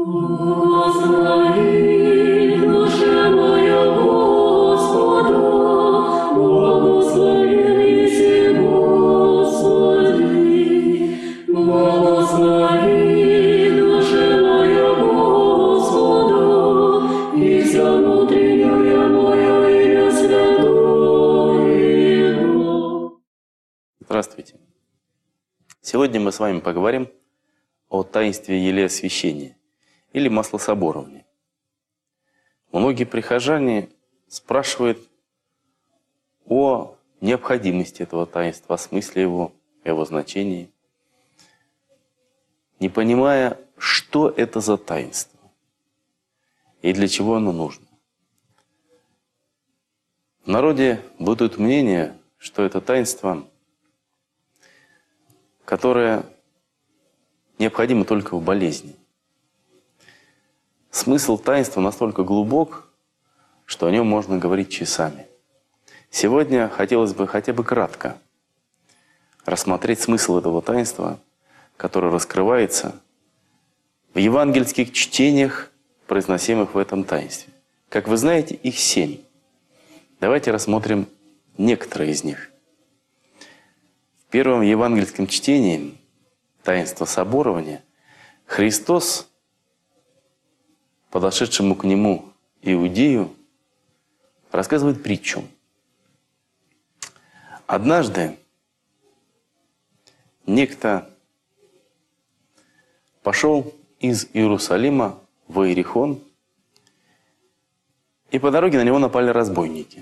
Благослови душа моя Господа, благословен еси Господи. Благослови душа моя Господа, и вся внутренняя моя имя святое Его. Здравствуйте! Сегодня мы с вами поговорим о таинстве елеосвящения или маслособорования. Многие прихожане спрашивают о необходимости этого таинства, о смысле его, о его значении, не понимая, что это за таинство и для чего оно нужно. В народе бытует мнение, что это таинство, которое необходимо только в болезни. Смысл таинства настолько глубок, что о нем можно говорить часами. Сегодня хотелось бы хотя бы кратко рассмотреть смысл этого таинства, который раскрывается в евангельских чтениях, произносимых в этом таинстве. Как вы знаете, их 7. Давайте рассмотрим некоторые из них. В первом евангельском чтении таинства соборования Христос, подошедшему к нему иудею, рассказывает притчу. Однажды некто пошел из Иерусалима в Иерихон, и по дороге на него напали разбойники.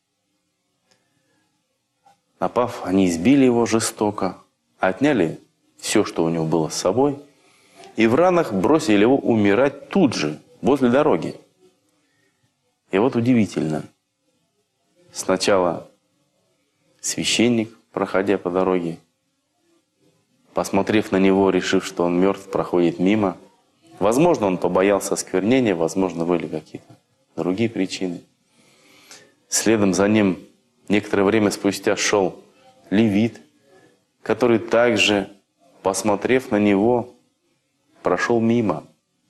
Напав, они избили его жестоко, отняли все, что у него было с собой, и в ранах бросили его умирать тут же, возле дороги. И вот удивительно. Сначала священник, проходя по дороге, посмотрев на него, решив, что он мертв, проходит мимо. Возможно, он побоялся осквернения, возможно, были какие-то другие причины. Следом за ним некоторое время спустя шел левит, который также, посмотрев на него, прошел мимо.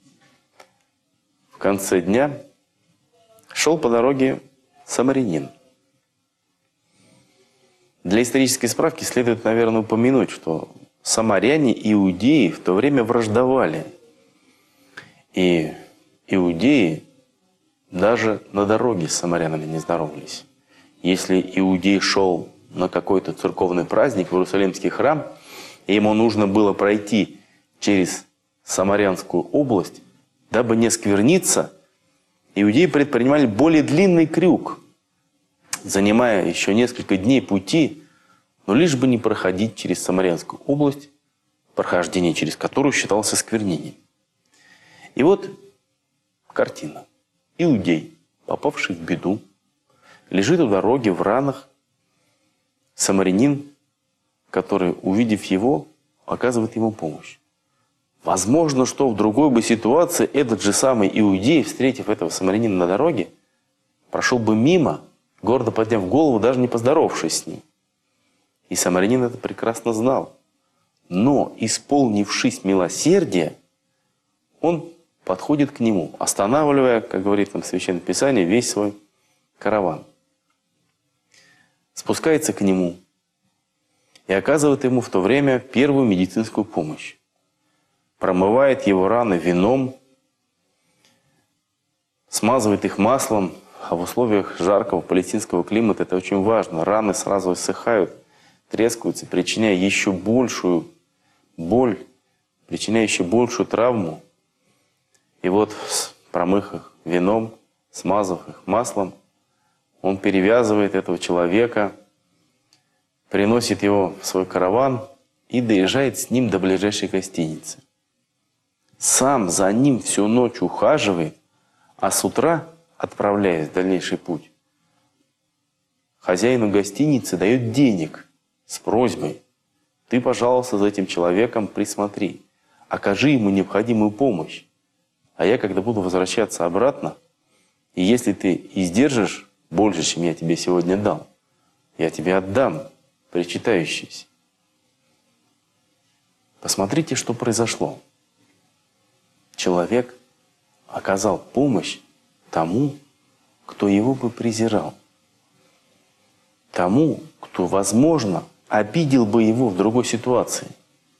В конце дня шел по дороге самарянин. Для исторической справки следует, наверное, упомянуть, что самаряне и иудеи в то время враждовали. И иудеи даже на дороге с самарянами не здоровались. Если иудей шел на какой-то церковный праздник в Иерусалимский храм, и ему нужно было пройти через Самарянскую область, дабы не скверниться, иудеи предпринимали более длинный крюк, занимая еще несколько дней пути, но лишь бы не проходить через Самарянскую область, прохождение через которую считалось осквернением. И вот картина. Иудей, попавший в беду, лежит у дороги в ранах. Самарянин, который, увидев его, оказывает ему помощь. Возможно, что в другой бы ситуации этот же самый иудей, встретив этого самарянина на дороге, прошел бы мимо, гордо подняв голову, даже не поздоровавшись с ним. И самарянин это прекрасно знал. Но, исполнившись милосердия, он подходит к нему, останавливая, как говорит нам Священное Писание, весь свой караван. Спускается к нему и оказывает ему в то время первую медицинскую помощь. Промывает его раны вином, смазывает их маслом, а в условиях жаркого палестинского климата это очень важно. Раны сразу иссыхают, трескаются, причиняя еще большую боль, причиняя еще большую травму. И вот, промыв их вином, смазав их маслом, он перевязывает этого человека, приносит его в свой караван и доезжает с ним до ближайшей гостиницы. Сам за ним всю ночь ухаживает, а с утра, отправляясь в дальнейший путь, хозяину гостиницы дает денег с просьбой: ты, пожалуйста, за этим человеком присмотри, окажи ему необходимую помощь. А я, когда буду возвращаться обратно, и если ты издержишь больше, чем я тебе сегодня дал, я тебе отдам причитающееся. Посмотрите, что произошло. Человек оказал помощь тому, кто его бы презирал. Тому, кто, возможно, обидел бы его в другой ситуации.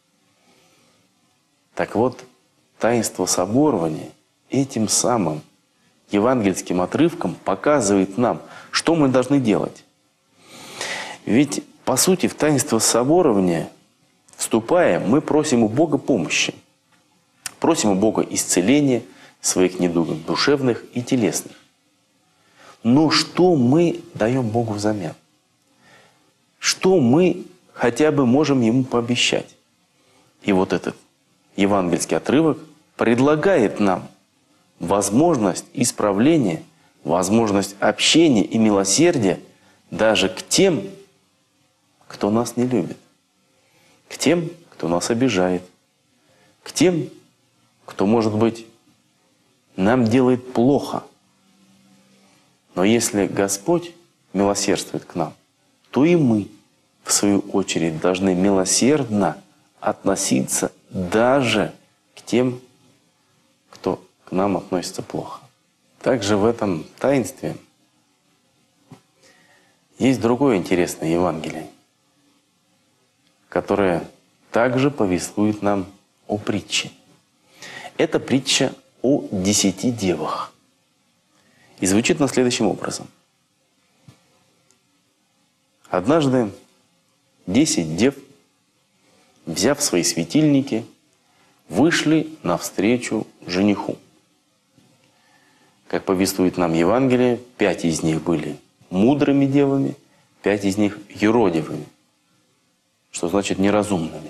Так вот, таинство соборования этим самым евангельским отрывком показывает нам, что мы должны делать. Ведь, по сути, в таинство соборования, вступая, мы просим у Бога помощи. Просим у Бога исцеления своих недугов душевных и телесных. Но что мы даем Богу взамен? Что мы хотя бы можем Ему пообещать? И вот этот евангельский отрывок предлагает нам возможность исправления, возможность общения и милосердия даже к тем, кто нас не любит, к тем, кто нас обижает, к тем, кто, может быть, нам делает плохо. Но если Господь милосердствует к нам, то и мы, в свою очередь, должны милосердно относиться даже к тем, кто к нам относится плохо. Также в этом таинстве есть другое интересное Евангелие, которое также повествует нам о притче. Это притча о 10 девах. И звучит она следующим образом. Однажды 10 дев, взяв свои светильники, вышли навстречу жениху. Как повествует нам Евангелие, 5 из них были мудрыми девами, 5 из них юродивыми, что значит неразумными.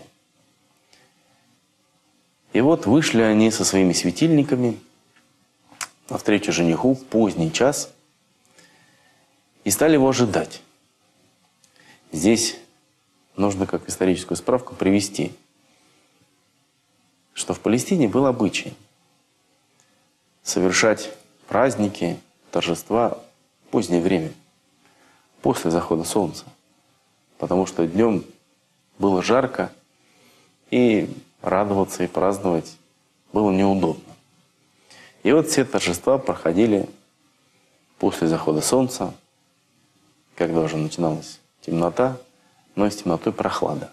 И вот вышли они со своими светильниками навстречу жениху в поздний час и стали его ожидать. Здесь нужно как историческую справку привести, что в Палестине был обычай совершать праздники, торжества в позднее время, после захода солнца, потому что днем было жарко, и радоваться и праздновать было неудобно. И вот все торжества проходили после захода солнца, когда уже начиналась темнота, но и с темнотой прохлада.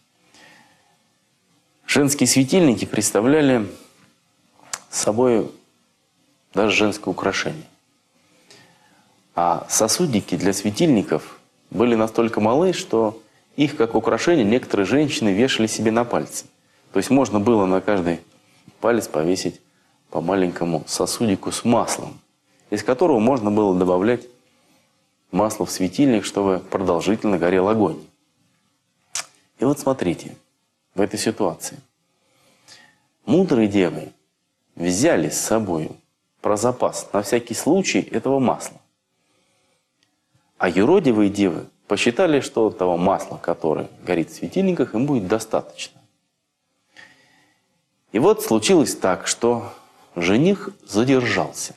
Женские светильники представляли собой даже женское украшение. А сосудики для светильников были настолько малы, что их как украшение некоторые женщины вешали себе на пальцы. То есть можно было на каждый палец повесить по маленькому сосудику с маслом, из которого можно было добавлять масло в светильник, чтобы продолжительно горел огонь. И вот смотрите, в этой ситуации мудрые девы взяли с собой про запас на всякий случай этого масла. А юродивые девы посчитали, что того масла, которое горит в светильниках, им будет достаточно. И вот случилось так, что жених задержался.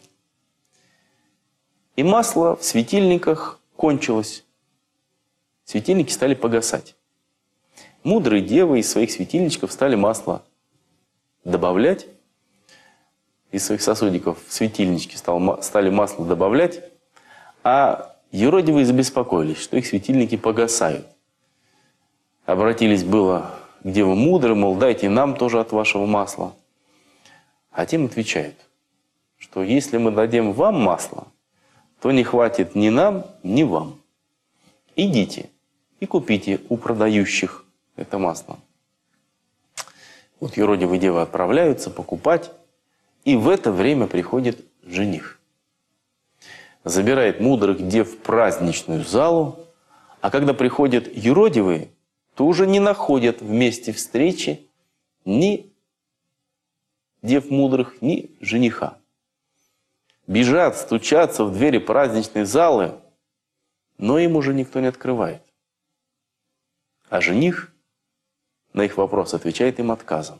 И масло в светильниках кончилось. Светильники стали погасать. Мудрые девы из своих светильничков стали масло добавлять. Из своих сосудиков в светильнички стали масло добавлять. А юродивые забеспокоились, что их светильники погасают. Обратились было к девам мудрым, мол, дайте нам тоже от вашего масла. А тем отвечают, что если мы дадим вам масло, то не хватит ни нам, ни вам. Идите и купите у продающих это масло. Вот юродивые девы отправляются покупать, и в это время приходит жених. Забирает мудрых дев в праздничную залу, а когда приходят юродивые, то уже не находят в месте встречи ни дев мудрых, ни жениха. Бежат, стучатся в двери праздничной залы, но им уже никто не открывает. А жених на их вопрос отвечает им отказом.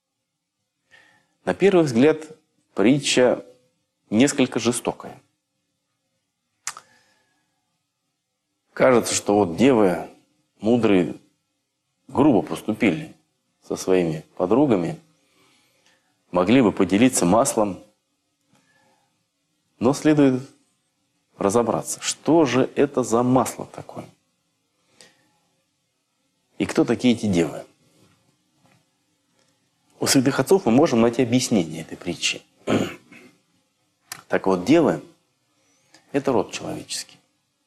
На первый взгляд, притча несколько жестокая. Кажется, что вот девы мудрые грубо поступили со своими подругами, могли бы поделиться маслом, Но следует разобраться, что же это за масло такое? И кто такие эти девы? У святых отцов мы можем найти объяснение этой притчи. Так вот, девы – это род человеческий.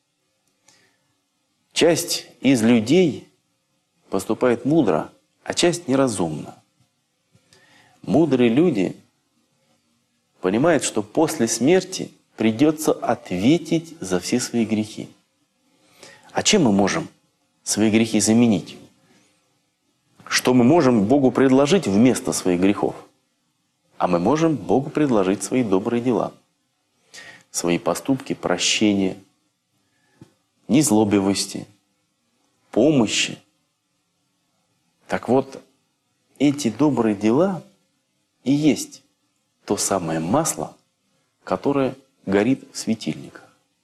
Часть из людей поступает мудро, а часть неразумно. Мудрые люди понимают, что после смерти придется ответить за все свои грехи. А чем мы можем свои грехи заменить? Что мы можем Богу предложить вместо своих грехов? А мы можем Богу предложить свои добрые дела, свои поступки, прощения, незлобивости, помощи. Так вот, эти добрые дела и есть то самое масло, которое горит в светильниках.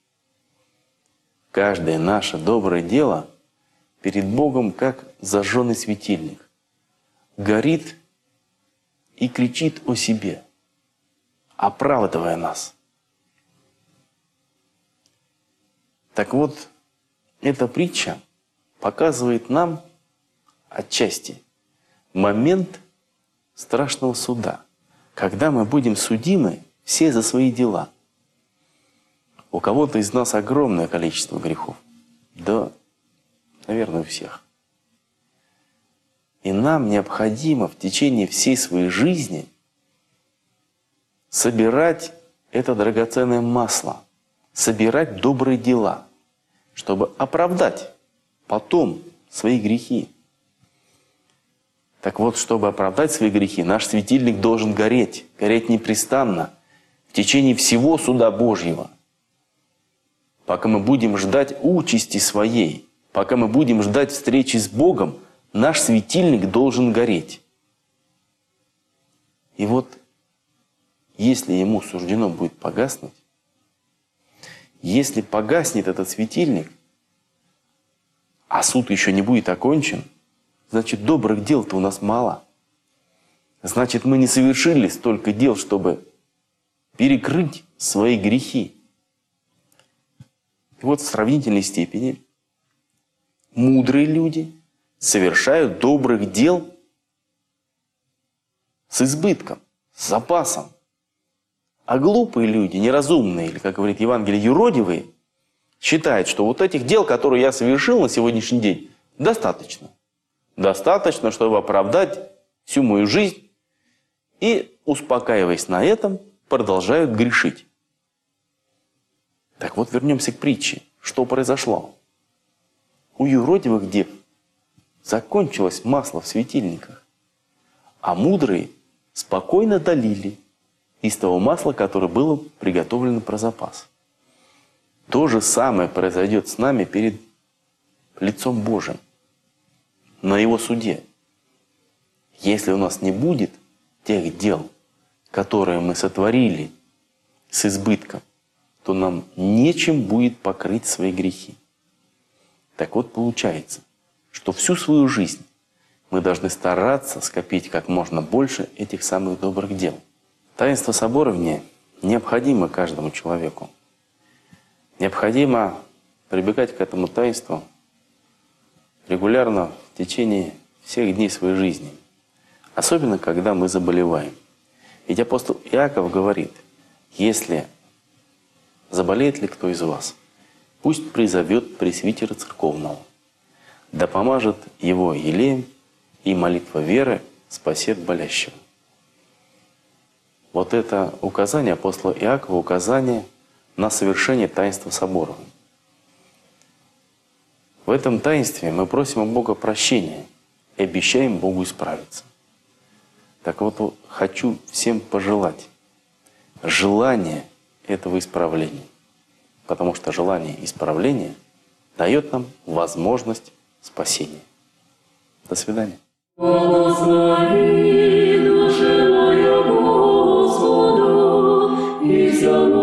Каждое наше доброе дело перед Богом как зажженный светильник. Горит и кричит о себе, оправдывая нас. Так вот, эта притча показывает нам отчасти момент страшного суда, когда мы будем судимы все за свои дела. У кого-то из нас огромное количество грехов. Да, наверное, у всех. И нам необходимо в течение всей своей жизни собирать это драгоценное масло, собирать добрые дела, чтобы оправдать потом свои грехи. Так вот, чтобы оправдать свои грехи, наш светильник должен гореть, гореть непрестанно в течение всего суда Божьего. Пока мы будем ждать участи своей, пока мы будем ждать встречи с Богом, наш светильник должен гореть. И вот, если ему суждено будет погаснуть, если погаснет этот светильник, а суд еще не будет окончен, значит, добрых дел-то у нас мало. Значит, мы не совершили столько дел, чтобы перекрыть свои грехи. И вот в сравнительной степени мудрые люди совершают добрых дел с избытком, с запасом. А глупые люди, неразумные, или, как говорит Евангелие, юродивые, считают, что вот этих дел, которые я совершил на сегодняшний день, достаточно. Достаточно, чтобы оправдать всю мою жизнь. И, успокаиваясь на этом, продолжают грешить. Так вот, вернемся к притче. Что произошло? У юродивых дев закончилось масло в светильниках, а мудрые спокойно долили из того масла, которое было приготовлено про запас. То же самое произойдет с нами перед лицом Божьим, на Его суде. Если у нас не будет тех дел, которые мы сотворили с избытком, то нам нечем будет покрыть свои грехи. Так вот, получается, что всю свою жизнь мы должны стараться скопить как можно больше этих самых добрых дел. Таинство соборования необходимо каждому человеку. Необходимо прибегать к этому таинству регулярно в течение всех дней своей жизни. Особенно, когда мы заболеваем. Ведь апостол Иаков говорит, если заболеет ли кто из вас, пусть призовет пресвитера церковного, да помажет его елеем, и молитва веры спасет болящего. Вот это указание апостола Иакова, указание на совершение таинства соборования. В этом таинстве мы просим у Бога прощения и обещаем Богу исправиться. Так вот, хочу всем пожелать желание этого исправления, потому что желание исправления дает нам возможность спасения. До свидания. Благослови душе моя Господу, и вся